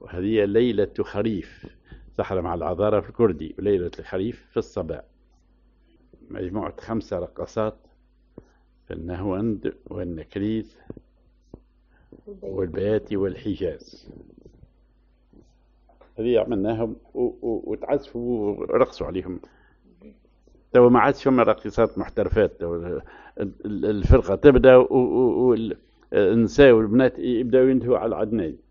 وهذه ليلة خريف، سحر مع العذارى في الكردي، وليلة الخريف في الصباح. مجموعة 5 رقصات في النهوند والنكريث والبياتي والحجاز. هذه عملناهم وتعزفوا ورقصوا عليهم. تو ما عادش هم راقصات محترفات، الفرقة تبدأ والنساء والبنات يبدأوا ينتهوا على العدنان.